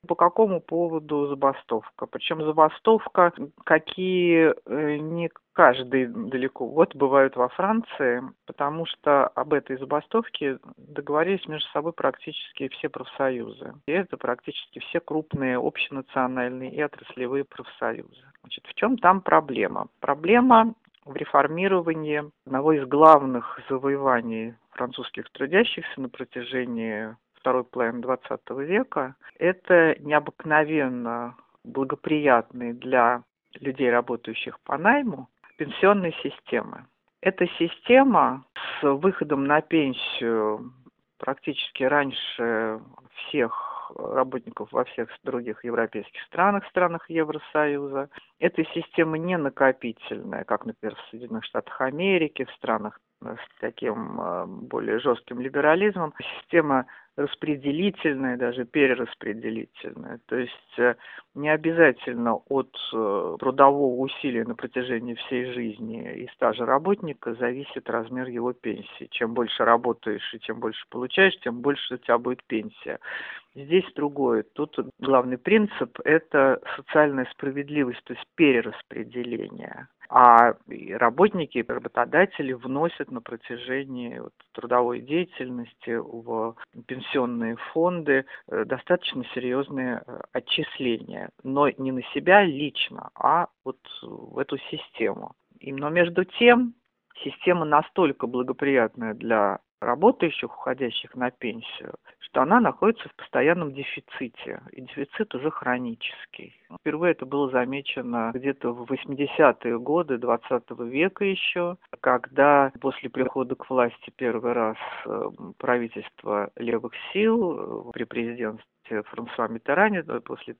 По какому поводу забастовка? Причем забастовка, какие не каждый далеко вот бывают во Франции, потому что об этой забастовке договорились между собой практически все профсоюзы. И это практически все крупные общенациональные и отраслевые профсоюзы. Значит, в чем там проблема? Проблема в реформировании одного из главных завоеваний французских трудящихся на протяжении второй половины XX века. Это необыкновенно благоприятные для людей, работающих по найму, пенсионной системы. Эта система с выходом на пенсию практически раньше всех работников во всех других европейских странах Евросоюза. Эта система не накопительная, как, например, в Соединенных Штатах Америки, в странах с таким более жестким либерализмом. Система распределительная, даже перераспределительная. То есть не обязательно от трудового усилия на протяжении всей жизни и стажа работника зависит размер его пенсии. Чем больше работаешь и чем больше получаешь, тем больше у тебя будет пенсия. Здесь другое. Тут главный принцип – это социальная справедливость, то есть перераспределение. А работники, работодатели вносят на протяжении трудовой деятельности в пенсионные фонды достаточно серьезные отчисления. Но не на себя лично, а вот в эту систему. Но между тем, система настолько благоприятная для работающих, уходящих на пенсию, что она находится в постоянном дефиците, и дефицит уже хронический. Впервые это было замечено где-то в 80-е годы XX века еще, когда после прихода к власти первый раз правительство левых сил при президентстве Франсуа Миттеране после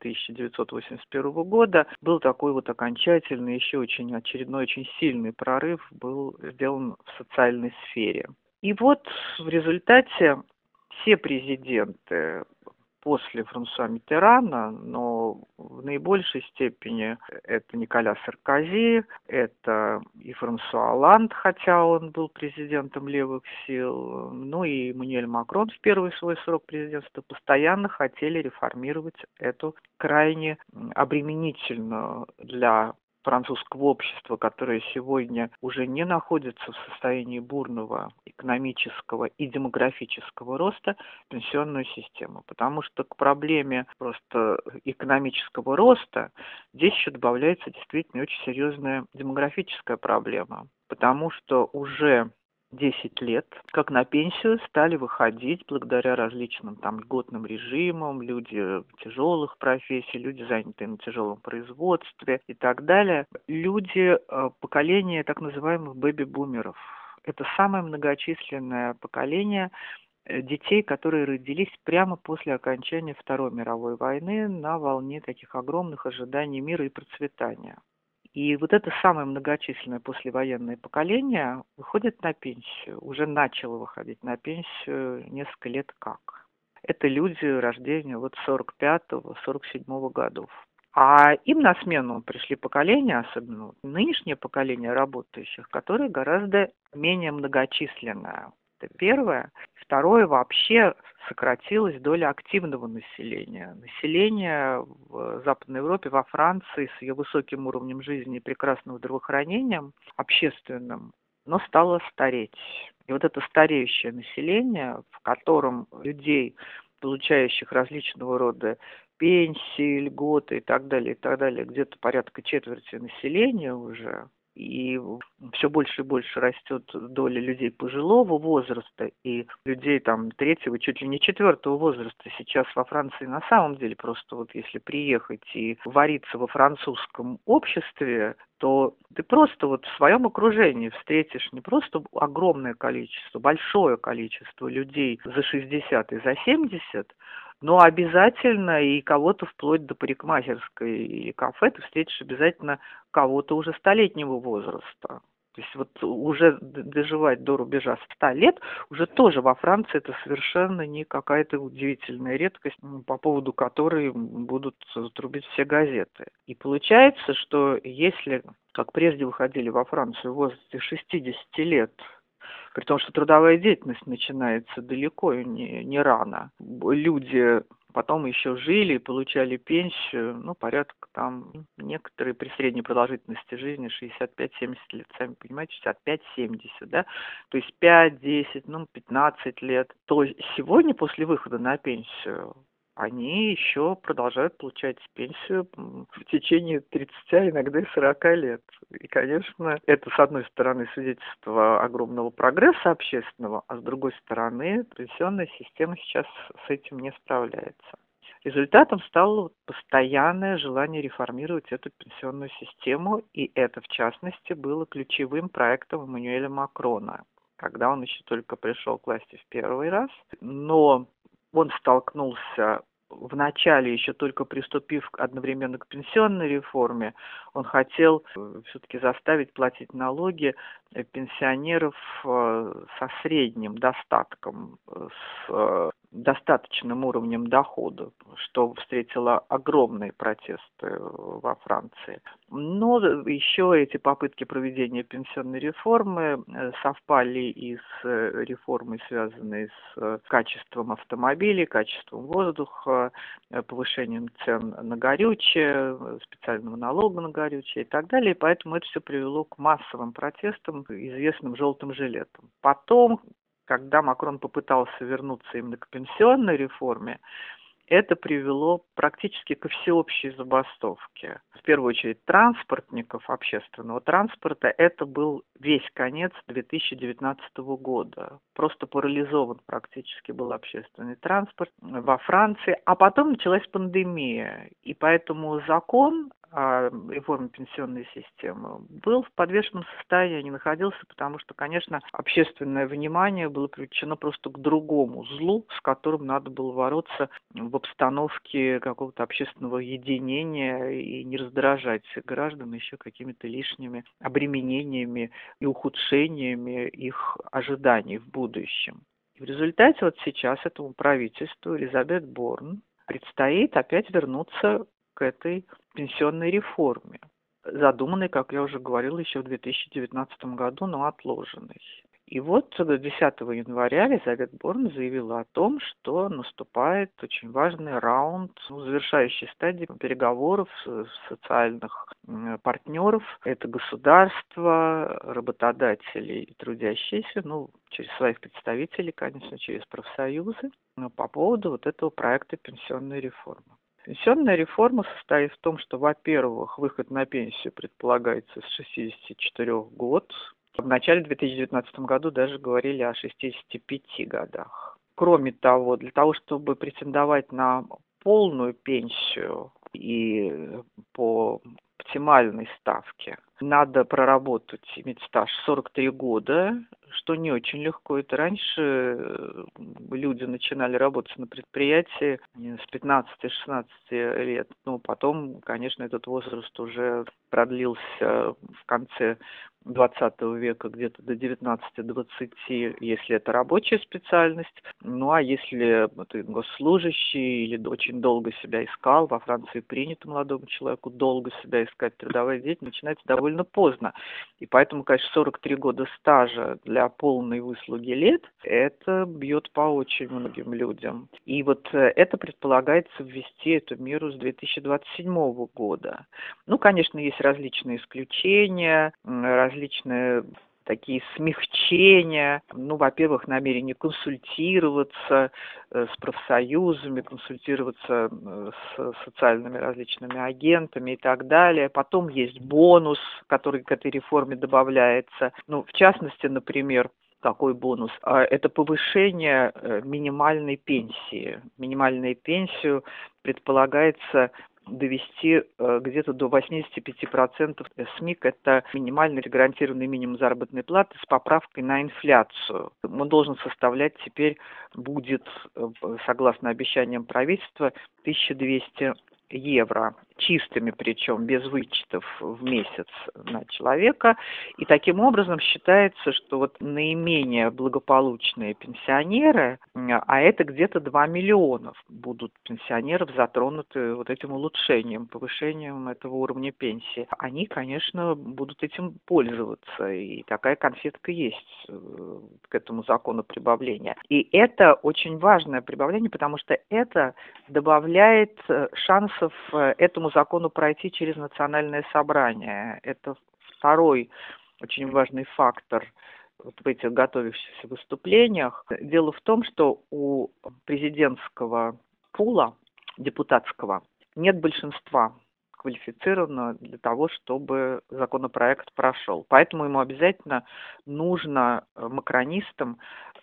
1981 года был такой вот окончательный, еще очень очередной, очень сильный прорыв был сделан в социальной сфере. И вот в результате все президенты после Франсуа Миттерана, но в наибольшей степени это Николя Саркози, это и Франсуа Олланд, хотя он был президентом левых сил, ну и Эммануэль Макрон в первый свой срок президентства постоянно хотели реформировать эту крайне обременительную для французского общества, которое сегодня уже не находится в состоянии бурного экономического и демографического роста, пенсионную систему. Потому что к проблеме просто экономического роста здесь еще добавляется действительно очень серьезная демографическая проблема. Потому что уже 10 лет, как на пенсию стали выходить благодаря различным льготным режимам, люди тяжелых профессий, люди, занятые на тяжелом производстве и так далее. Люди поколения так называемых бэби-бумеров. Это самое многочисленное поколение детей, которые родились прямо после окончания Второй мировой войны на волне таких огромных ожиданий мира и процветания. И вот это самое многочисленное послевоенное поколение выходит на пенсию, уже начало выходить на пенсию несколько лет как. Это люди рождения 45-го, 47-го годов. А им на смену пришли поколения, особенно нынешнее поколение работающих, которые гораздо менее многочисленное. Это первое. Второе, вообще сократилась доля активного населения. Население в Западной Европе, во Франции с ее высоким уровнем жизни и прекрасным здравоохранением общественным, но стало стареть. И вот это стареющее население, в котором людей, получающих различного рода пенсии, льготы и так далее, где-то порядка четверти населения уже, и все больше и больше растет доля людей пожилого возраста и людей третьего, чуть ли не четвертого возраста. Сейчас во Франции на самом деле просто если приехать и вариться во французском обществе, то ты просто в своем окружении встретишь не просто огромное количество, большое количество людей за 60 и за 70, но обязательно и кого-то вплоть до парикмахерской или кафе ты встретишь обязательно кого-то уже столетнего возраста. То есть уже доживать до рубежа 100 лет уже тоже во Франции это совершенно не какая-то удивительная редкость, по поводу которой будут трубить все газеты. И получается, что если, как прежде выходили во Францию в возрасте 60 лет, при том, что трудовая деятельность начинается далеко и не рано, люди потом еще жили и получали пенсию, ну, порядка там, некоторые при средней продолжительности жизни 65-70 лет, сами понимаете, 65-70, да, то есть 5-10, ну, 15 лет, то сегодня после выхода на пенсию они еще продолжают получать пенсию в течение 30, а иногда и 40 лет. И, конечно, это, с одной стороны, свидетельство огромного прогресса общественного, а с другой стороны, пенсионная система сейчас с этим не справляется. Результатом стало постоянное желание реформировать эту пенсионную систему, и это, в частности, было ключевым проектом Эммануэля Макрона, когда он еще только пришел к власти в первый раз. Но он столкнулся вначале, еще только приступив одновременно к пенсионной реформе, он хотел все-таки заставить платить налоги пенсионеров со средним достатком, с достаточным уровнем дохода, что встретило огромные протесты во Франции. Но еще эти попытки проведения пенсионной реформы совпали и с реформой, связанной с качеством автомобилей, качеством воздуха, повышением цен на горючее, специального налога на горючее и так далее. И поэтому это все привело к массовым протестам, известным желтым жилетом. Потом, когда Макрон попытался вернуться именно к пенсионной реформе, это привело практически ко всеобщей забастовке. В первую очередь транспортников, общественного транспорта. Это был весь конец 2019 года. Просто парализован практически был общественный транспорт во Франции. А потом началась пандемия. И поэтому закон о реформе пенсионной системы был в подвешенном состоянии, находился, потому что, конечно, общественное внимание было привлечено просто к другому злу, с которым надо было бороться в обстановке какого-то общественного единения и не раздражать граждан еще какими-то лишними обременениями и ухудшениями их ожиданий в будущем. И в результате вот сейчас этому правительству Элизабет Борн предстоит опять вернуться к этой пенсионной реформе, задуманной, как я уже говорила, еще в 2019 году, но отложенной. И вот 10 января Элизабет Борн заявила о том, что наступает очень важный раунд, завершающей стадии переговоров социальных партнеров. Это государство, работодатели и трудящиеся, через своих представителей, конечно, через профсоюзы, по поводу вот этого проекта пенсионной реформы. Пенсионная реформа состоит в том, что, во-первых, выход на пенсию предполагается с 64 год. В начале 2019 году даже говорили о 65 годах. Кроме того, для того, чтобы претендовать на полную пенсию и по оптимальной ставке, надо проработать, иметь стаж 43 года, что не очень легко. Это раньше люди начинали работать на предприятии с 15-16 лет. Потом, конечно, этот возраст уже продлился в конце 20 века где-то до 19-20, если это рабочая специальность. А если ты госслужащий или очень долго себя искал, во Франции принято молодому человеку долго себя искать, трудовая деятельность начинается довольно поздно. И поэтому, конечно, 43 года стажа для полной выслуги лет, это бьет по очень многим людям. И вот это предполагается ввести эту меру с 2027 года. Конечно, есть различные исключения, различные такие смягчения. Во-первых, намерение консультироваться с профсоюзами, консультироваться с социальными различными агентами и так далее. Потом есть бонус, который к этой реформе добавляется. В частности, например, какой бонус? Это повышение минимальной пенсии. Минимальную пенсию предполагается довести где-то до 85% СМИК, это минимальный гарантированный минимум заработной платы с поправкой на инфляцию. Он должен составлять теперь, будет, согласно обещаниям правительства, 1200 евро. чистыми, причем без вычетов в месяц на человека. И таким образом считается, что вот наименее благополучные пенсионеры, а это где-то 2 миллиона будут пенсионеров затронуты вот этим улучшением, повышением этого уровня пенсии. Они, конечно, будут этим пользоваться, и такая конфетка есть к этому закону прибавления. И это очень важное прибавление, потому что это добавляет шансов этому закону пройти через национальное собрание. Это второй очень важный фактор вот в этих готовящихся выступлениях. Дело в том, что у президентского пула депутатского нет большинства квалифицированного для того, чтобы законопроект прошел. Поэтому ему обязательно нужно макронистам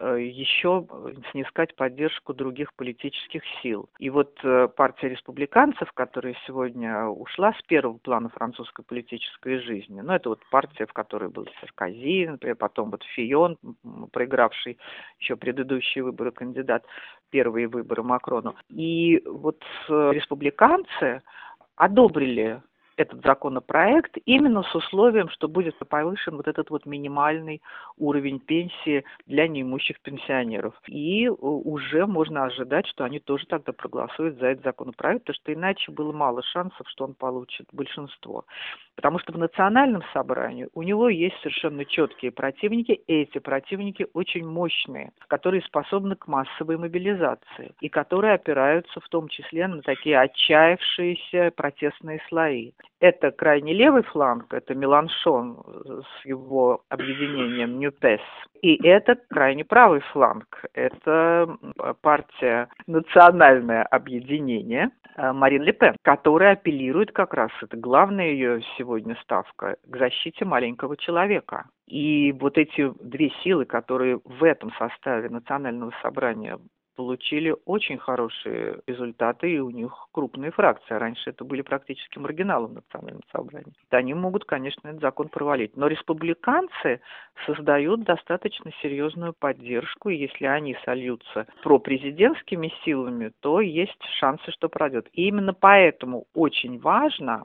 еще снискать поддержку других политических сил. И вот партия республиканцев, которая сегодня ушла с первого плана французской политической жизни, ну, это вот партия, в которой был Саркози, например, потом вот Фион, проигравший еще предыдущие выборы кандидат, первые выборы Макрону. И вот республиканцы одобрили этот законопроект именно с условием, что будет повышен вот этот вот минимальный уровень пенсии для неимущих пенсионеров. И уже можно ожидать, что они тоже тогда проголосуют за этот законопроект, потому что иначе было мало шансов, что он получит большинство. Потому что в национальном собрании у него есть совершенно четкие противники, и эти противники очень мощные, которые способны к массовой мобилизации, и которые опираются в том числе на такие отчаявшиеся протестные слои. Это крайне левый фланг, это Меланшон с его объединением НЮПЕС, и это крайне правый фланг, это партия «Национальное объединение» Марин Ле Пен, которая апеллирует как раз, это главная ее сегодня ставка, к защите маленького человека. И вот эти две силы, которые в этом составе Национального собрания получили очень хорошие результаты, и у них крупные фракции. Раньше это были практически маргиналы в Национальном собрании. Они могут, конечно, этот закон провалить. Но республиканцы создают достаточно серьезную поддержку, и если они сольются пропрезидентскими силами, то есть шансы, что пройдет. И именно поэтому очень важно,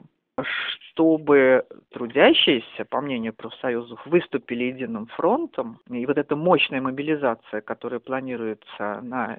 чтобы трудящиеся, по мнению профсоюзов, выступили единым фронтом. И вот эта мощная мобилизация, которая планируется на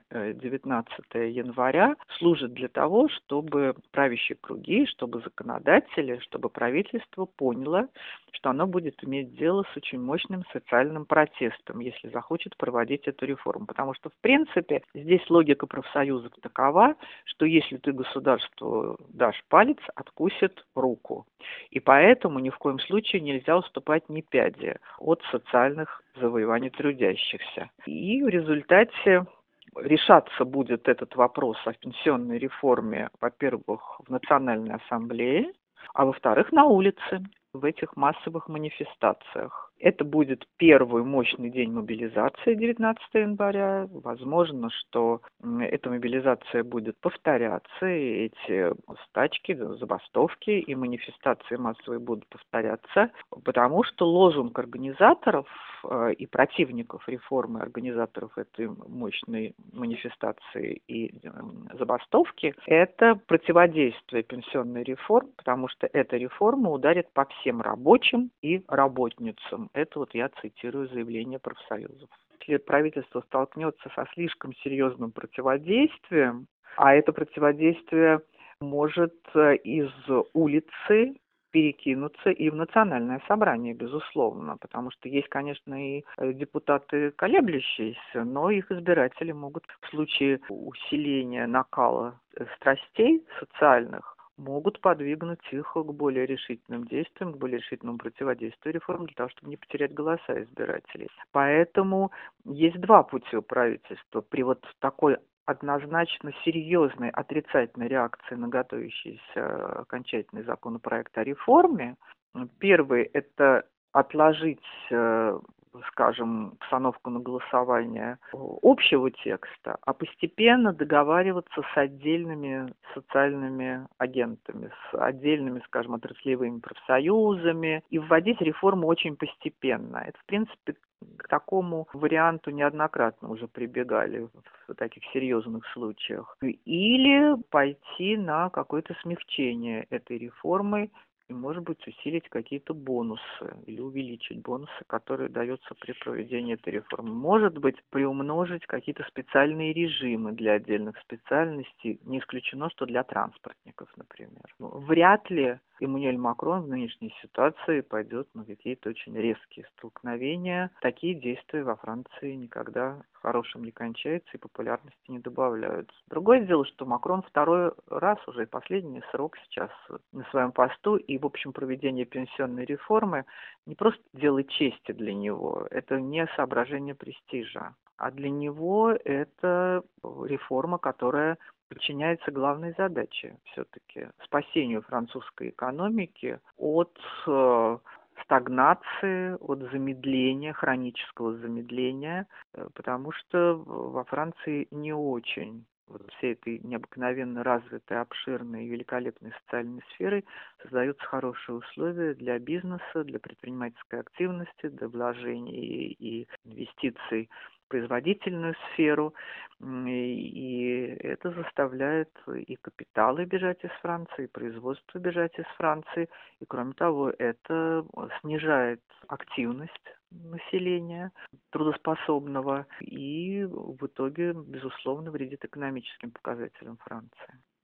19 января, служит для того, чтобы правящие круги, чтобы законодатели, чтобы правительство поняло, что оно будет иметь дело с очень мощным социальным протестом, если захочет проводить эту реформу. Потому что, в принципе, здесь логика профсоюзов такова, что если ты государству дашь палец, откусит руку. И поэтому ни в коем случае нельзя уступать ни пяди от социальных завоеваний трудящихся. И в результате решаться будет этот вопрос о пенсионной реформе, во-первых, в Национальной ассамблее, а во-вторых, на улице, в этих массовых манифестациях. Это будет первый мощный день мобилизации 19 января. Возможно, что эта мобилизация будет повторяться, и эти стачки, забастовки и манифестации массовые будут повторяться, потому что лозунг организаторов и противников реформы, организаторов этой мощной манифестации и забастовки, это противодействие пенсионной реформе, потому что эта реформа ударит по всем рабочим и работницам. Это вот я цитирую заявление профсоюзов. Если правительство столкнется со слишком серьезным противодействием, а это противодействие может из улицы перекинуться и в национальное собрание, безусловно, потому что есть, конечно, и депутаты колеблющиеся, но их избиратели могут в случае усиления накала страстей социальных могут подвигнуть их к более решительным действиям, к более решительному противодействию реформ, для того, чтобы не потерять голоса избирателей. Поэтому есть два пути у правительства. При вот такой однозначно серьезной отрицательной реакции на готовящийся окончательный законопроект о реформе. Первый – это отложить скажем, постановку на голосование общего текста, а постепенно договариваться с отдельными социальными агентами, с отдельными, скажем, отраслевыми профсоюзами и вводить реформу очень постепенно. Это, в принципе, к такому варианту неоднократно уже прибегали в таких серьезных случаях. Или пойти на какое-то смягчение этой реформы и, может быть, усилить какие-то бонусы или увеличить бонусы, которые даются при проведении этой реформы. Может быть, приумножить какие-то специальные режимы для отдельных специальностей. Не исключено, что для транспортников, например. Вряд ли Эммануэль Макрон в нынешней ситуации пойдет на какие-то очень резкие столкновения. Такие действия во Франции никогда хорошим не кончаются и популярности не добавляют. Другое дело, что Макрон второй раз уже и последний срок сейчас на своем посту, и, в общем, проведение пенсионной реформы не просто дело чести для него, это не соображение престижа, а для него это реформа, которая подчиняется главной задаче все-таки спасению французской экономики от стагнации, от замедления, хронического замедления, потому что во Франции не очень вот всей этой необыкновенно развитой, обширной и великолепной социальной сферой создаются хорошие условия для бизнеса, для предпринимательской активности, для вложений и инвестиций в производительную сферу. И это заставляет и капиталы бежать из Франции, и производство бежать из Франции. И кроме того, это снижает активность населения трудоспособного и в итоге, безусловно, вредит экономическим показателям Франции.